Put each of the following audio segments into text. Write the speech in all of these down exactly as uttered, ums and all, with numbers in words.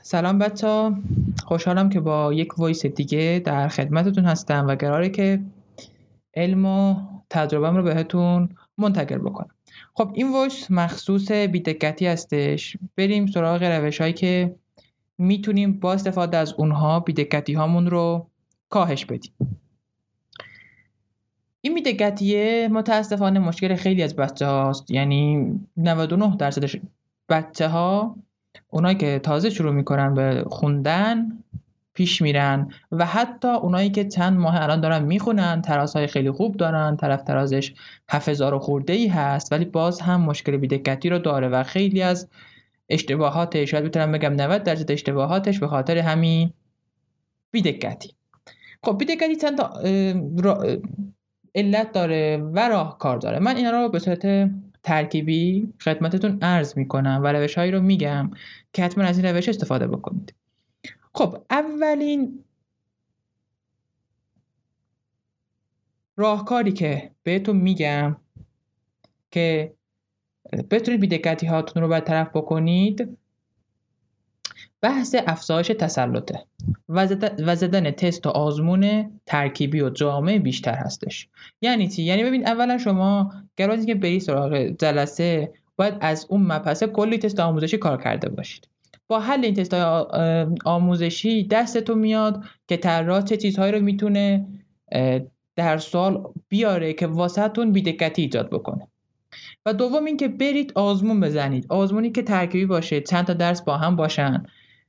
سلام بچه‌ها، خوشحالم که با یک وایس دیگه در خدمتتون هستم و قراره که علم و تجربه‌ام رو بهتون منتقل بکنم. خب این وایس مخصوص بی‌دقتی هستش. بریم سراغ روش‌هایی که میتونیم با استفاده از اونها بی‌دقتی هامون رو کاهش بدیم. این بی‌دقتیه متاسفانه مشکل خیلی از بچه‌هاست، یعنی نود و نه درصد بچه‌ها، اونایی که تازه شروع میکنن به خوندن پیش میرن و حتی اونایی که چند ماه الان دارن میخونن، ترازهای خیلی خوب دارن، طرف ترازش هفت هزار خورده ای هست، ولی باز هم مشکل بی‌دقتی رو داره و خیلی از اشتباهاتش، شاید بتونم بگم نود درصد اشتباهاتش به خاطر همین بی‌دقتی. خب بی‌دقتی چند تا علت داره و راهکار داره. من اینا رو به صورت ترکیبی خدمتتون عرض میکنم و روش‌هایی رو میگم که حتما از این روش استفاده بکنید. خب اولین راهکاری که بهتون میگم که بتونید بی‌دقتی هاتون رو برطرف بکنید، بحث افزایش تسلطه و زدن تست و آزمون ترکیبی و جامع بیشتر هستش. یعنی چی؟ یعنی ببین اولا شما قراره که برید سراغ جلسه، باید از اون مبحث کلی تست آموزشی کار کرده باشید. با حل این تست آموزشی دستتون میاد که طراح چه چیزهایی رو میتونه در سوال بیاره که واسهتون بی‌دقتی ایجاد بکنه. و دوم این که برید آزمون بزنید، آزمونی که ترکیبی باشه، چند تا درس با هم باشن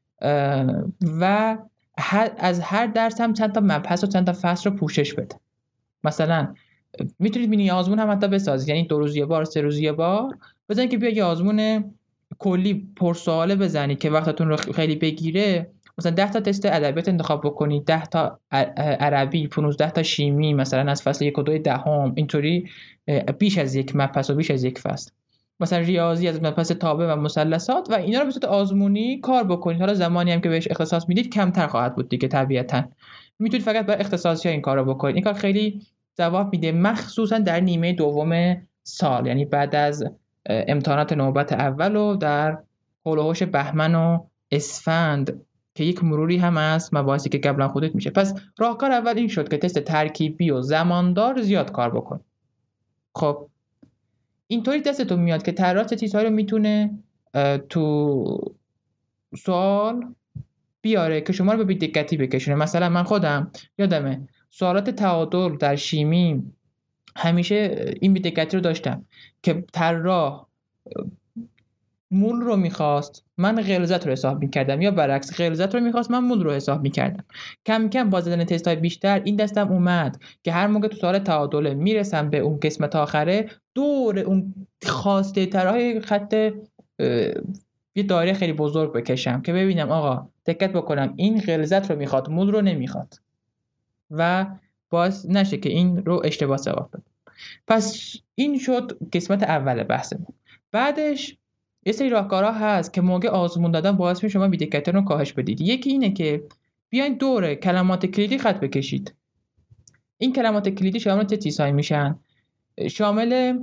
و از هر درس هم چند تا مبحث و چند تا فصل رو پوشش بده. مثلا میتونید مینی آزمون هم حتی بسازید، یعنی دو روز یه بار، سه روز یه بار بزنید که بیا یه آزمون کلی پرسواله بزنید که وقتتون رو خیلی بگیره. مثلا ده تا تست ادبیات انتخاب بکنید، ده تا عربی، پانزده تا شیمی، مثلا از فصل یک و دو دهم، اینطوری بیش از یک مبحث و بیش از یک فصل. مثلا ریاضی از مبحث تابع و مثلثات و اینا رو به صورت آزمونی کار بکنید. حالا زمانی هم که بهش اختصاص میدید کمتر خواهد بود دیگه، طبیعتاً میتونید فقط برای اختصاصی‌ها این کارو بکنید. این کار خیلی جواب میده، مخصوصا در نیمه دوم سال، یعنی بعد از امتحانات نوبت اول و در حول و حوش بهمن و اسفند که یک مروری هم از مباحثی که قبلا خودت میشه. پس راهکار اول این شد که تست ترکیبی و زماندار زیاد کار بکن. خب اینطوری دستتون میاد که طراح چه چیزهایی رو میتونه تو سوال بیاره که شما رو به بی‌دقتی بکشونه. مثلا من خودم یادمه سوالات تعادل در شیمی همیشه این بی‌دقتی رو داشتم که طراح مول رو میخواست، من غلظت رو حساب میکردم، یا برعکس غلظت رو میخواست، من مول رو حساب میکردم. کم کم با زدن تست‌های بیشتر این دستم اومد که هر موقع تو سوال تعادل میرسم به اون قسمت آخره، دور اون خواسته طراح خط یه دایره خیلی بزرگ بکشم که ببینم آقا دقت بکنم این غلظت رو میخواد، مول رو نمیخواد، و باز نشه که این رو اشتباه ثابت بدم. پس این شد قسمت اول بحثمون. بعدش یه سری راهکارها هست که موقع آزمون دادن باعث میشه شما بی‌دقتی رو کاهش بدید. یکی اینه که بیاین دور کلمات کلیدی خط بکشید. این کلمات کلیدی شامل چه چیزهایی میشن؟ شامل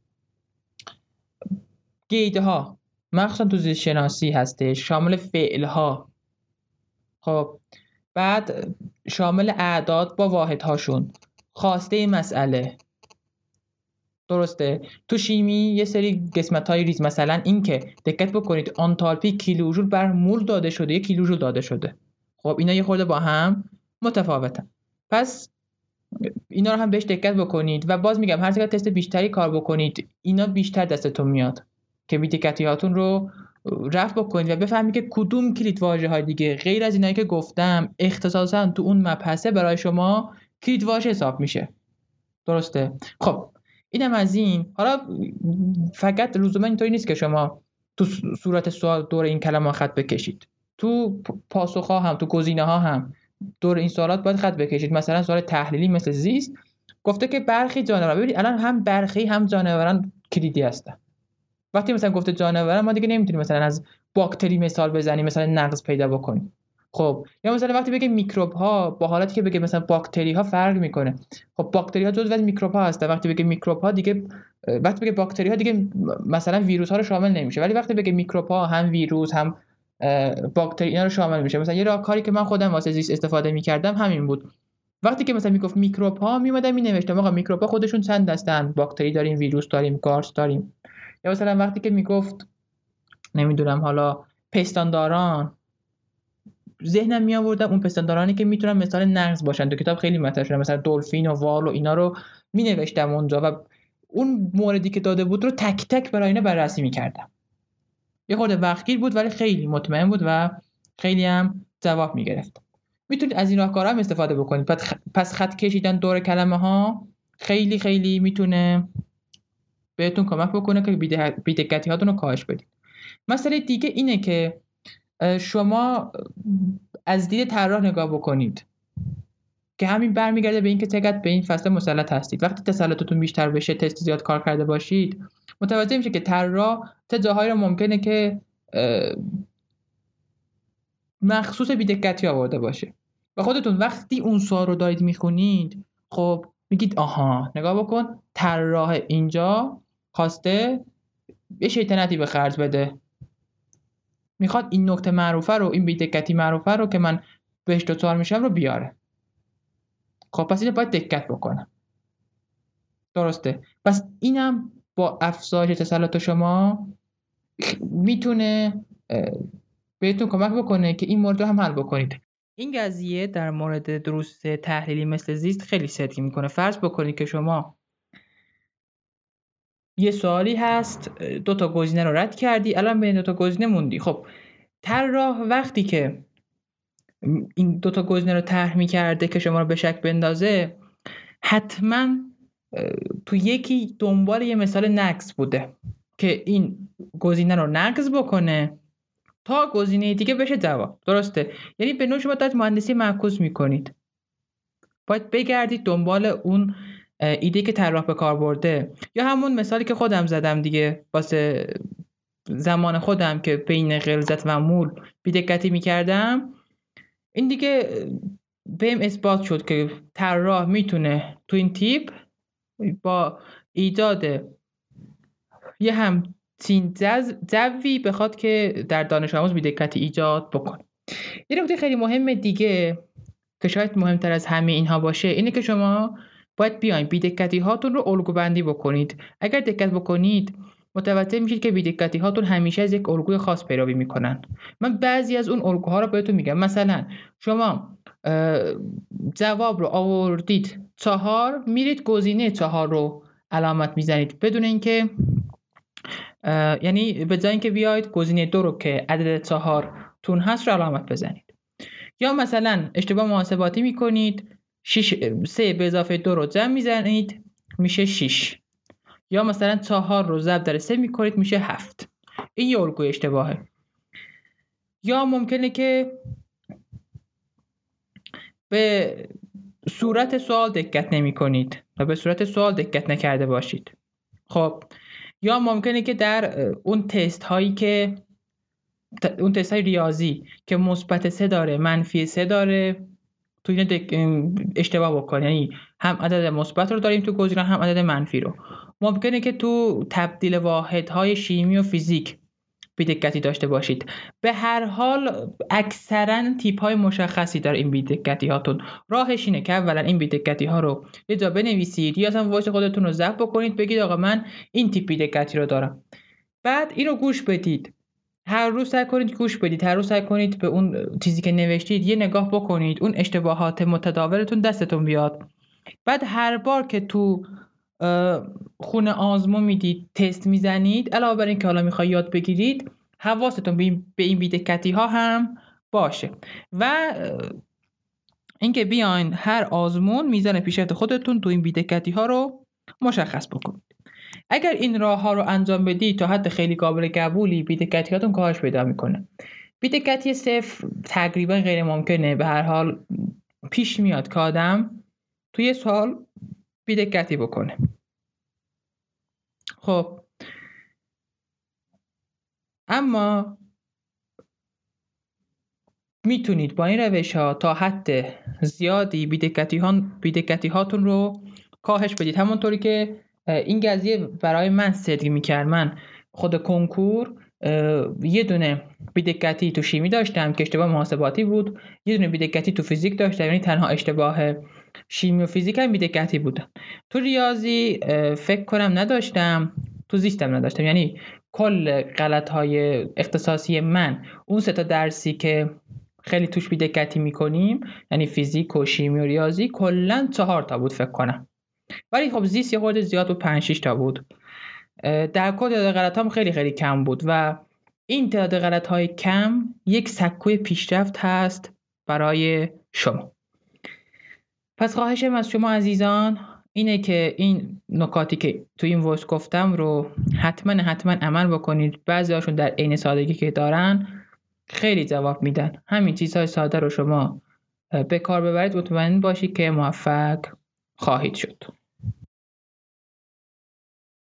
قیدها، مخصوصا تو زیست شناسی هستش، شامل فعلها، خب بعد شامل اعداد با واحدهاشون، خواسته مسئله. درسته؟ تو شیمی یه سری قسمت‌های ریز، مثلا این که دقت بکنید آنتالپی کیلوژول بر مول داده شده، یک کیلوژول داده شده. خب اینا یه خورده با هم متفاوتن. پس اینا رو هم بهش دقت بکنید و باز میگم هر چقدر تست بیشتری کار بکنید اینا بیشتر دستتون میاد که بی‌دقتی‌هاتون رو رفع بکنید و بفهمید که کدوم کلید واژه‌های دیگه غیر از اینایی که گفتم اختصاصا تو اون مبحثه برای شما کلید واژه حساب میشه. درسته؟ خب اینم از این. حالا فقط لزوما اینطوری نیست که شما تو صورت سوال دور این کلمه خط بکشید، تو پاسخ‌ها هم، تو گزینه‌ها هم دور این سوالات باید خط بکشید. مثلا سوال تحلیلی مثل زیست گفته که برخی جانوران، ببینید الان هم برخی هم جانوران کلیدی هستن. وقتی مثلا گفته جانوران ما دیگه نمیتونیم مثلا از باکتری مثال بزنیم، مثلا نقض پیدا بکنیم. خب یا مثلا وقتی بگه میکروب ها با حالتی که بگه مثلا باکتری ها فرق میکنه. خب باکتری ها جزو از میکروب ها هستن. وقتی بگه میکروب ها دیگه، وقتی بگه باکتری ها دیگه مثلا ویروس ها رو شامل نمیشه، ولی وقتی بگه میکروب ها هم ویروس هم باکتری اینا رو شامل میشه. مثلا یه راهکاری که من خودم واسه زیست استفاده میکردم همین بود. وقتی که مثلا میگفت میکروب ها، میومدم مینوشتم آقا میکروب ها خودشون چند دستن، باکتری داریم، ویروس داریم، گارس داریم. یا مثلا وقتی که میگفت نمیدونم حالا پستانداران، ذهنم می آوردم اون پستاندارانی که میتونن مثال نغز باشن. تو کتاب خیلی مطرح شده، مثلا دلفین و وال و اینا رو می نوشتم اونجا و اون موردی که داده بود رو تک تک برای اینا بررسی میکردم. یه خورده وقتگیر بود ولی خیلی مطمئن بود و خیلی هم جواب میگرفت. میتونید از این راهکارها هم استفاده بکنید. پس خط کشیدن دور کلمه ها خیلی خیلی میتونه بهتون کمک بکنه که بی‌دقتی هاتون رو کاهش بدید. مسئله دیگه اینه که شما از دید طراح نگاه بکنید که همین برمیگرده به این که چقدر به این فصل مسلط هستید. وقتی تسلطتون بیشتر بشه، تست زیاد کار کرده باشید، متوجه میشه که طراح چه جاهایی رو ممکنه که مخصوص بی‌دقتی آورده باشه و خودتون وقتی اون سوال رو دارید میخونید خب میگید آها نگاه بکن طراح اینجا خواسته یه شیطنتی به خرج بده، میخواد این نکته معروفه رو، این بی‌دقتی معروفه رو که من بهش دوچار میشم رو بیاره. خب پس اینو باید دقت بکنم. درسته؟ پس اینم با افزایش تسلط شما میتونه بهتون کمک بکنه که این مورد رو هم حل بکنید. این قضیه در مورد دروس تحلیلی مثل زیست خیلی صدق میکنه. فرض بکنید که شما یه سوالی هست، دو تا گزینه رو رد کردی، الان بین دو تا گزینه موندی. خب طراح وقتی که این دو تا گزینه رو طرح می‌کرده که شما رو به شک بندازه، حتما تو یکی دنبال یه مثال نقض بوده که این گزینه رو نقض بکنه تا گزینه دیگه بشه جواب. درسته؟ یعنی به نوع شما دارید مهندسی معکوس میکنید. باید بگردید دنبال اون ایده که طراح به کار برده، یا همون مثالی که خودم زدم دیگه واسه زمان خودم که بین غلظت و مول بی‌دقتی میکردم. این دیگه بهم اثبات شد که طراح میتونه تو این تیپ با ایجاد یه همچین جوی بخواد که در دانش آموز بی‌دقتی ایجاد بکنه. یه نکته خیلی مهم دیگه که شاید مهمتر از همه اینها باشه اینه که شما باید بیاین بی‌دقتی هاتون رو الگو بندی بکنید. اگر دقت بکنید متوجه میشید که بی‌دقتی هاتون همیشه از یک الگوی خاص پیروی میکنن. من بعضی از اون الگوها رو بهتون میگم. مثلا شما جواب رو آوردید چهار، میرید گزینه چهار رو علامت میزنید بدون اینکه یعنی به جای اینکه بیاید گزینه دو رو که عدد چهار تون هست رو علامت بزنید. یا مثلا اشتباه محاسباتی میکنید، سه به اضافه دو رو جمع میزنید میشه شش. یا مثلا چهار رو ضرب در سه میکنید میشه هفت. این یه الگوی اشتباهه. یا ممکنه که به صورت سوال دقت نمی کنید و به صورت سوال دقت نکرده باشید. خب یا ممکنه که در اون تست هایی که اون تست های ریاضی که مثبت سه داره منفی سه داره تو این اشتباه بکنید، یعنی هم عدد مثبت رو داریم تو گزینه هم عدد منفی رو. ممکنه که تو تبدیل واحدهای شیمی و فیزیک بی‌دقتی داشته باشید. به هر حال اکثرا تیپ های مشخصی داره این بی‌دقتی هاتون. راهش اینه که اولا این بی‌دقتی ها رو یه جا بنویسید یا اصلا وایس خودتون رو ضبط بکنید، بگید آقا من این تیپ بی‌دقتی رو دارم. بعد اینو گوش بدید. هر روز سعی کنید گوش بدید. هر روز سعی کنید به اون چیزی که نوشتید یه نگاه بکنید، اون اشتباهات متداولتون دستتون بیاد. بعد هر بار که تو خونه آزمون میدید تست میزنید، علاوه بر این که حالا میخوای یاد بگیرید، حواستون به این بی‌دقتی ها هم باشه و اینکه بیاین هر آزمون میزان پیشرفت خودتون تو این بی‌دقتی ها رو مشخص بکنید. اگر این راه ها رو انجام بدید تا حد خیلی قابل قبولی بی‌دقتی هاتون کاهش پیدا میکنه. بی‌دقتی صفر تقریبا غیر ممکنه. به هر حال پیش میاد که آدم توی سوال بی‌دقتی بکنه. خب اما میتونید با این روش ها تا حد زیادی بی‌دقتی ها بی‌دقتی هاتون رو کاهش بدید. همونطوری که این قضیه برای من صدق میکرد. من خود کنکور یه دونه بی‌دقتی تو شیمی داشتم که اشتباه محاسباتی بود، یه دونه بی‌دقتی تو فیزیک داشتم، یعنی تنها اشتباه شیمی و فیزیک هم بی‌دقتی بودن. تو ریاضی فکر کنم نداشتم، تو زیستم نداشتم، یعنی کل غلط‌های اختصاصی من اون سه تا درسی که خیلی توش بی‌دقتی می‌کنیم، یعنی فیزیک و شیمی و ریاضی، کلاً چهار تا بود فکر کنم. ولی خب زیست یه خورده زیاد بود، پنج شش تا بود. در کل تعداد غلطام خیلی خیلی کم بود و این تعداد غلط‌های کم یک سکوی پیشرفت هست برای شما. پس خواهشم از شما عزیزان اینه که این نکاتی که تو این وایس گفتم رو حتما حتما عمل بکنید. بعضی هاشون در عین سادگی که دارن خیلی جواب میدن. همین چیزهای ساده رو شما به کار ببرید، مطمئن باشید که موفق خواهید شد.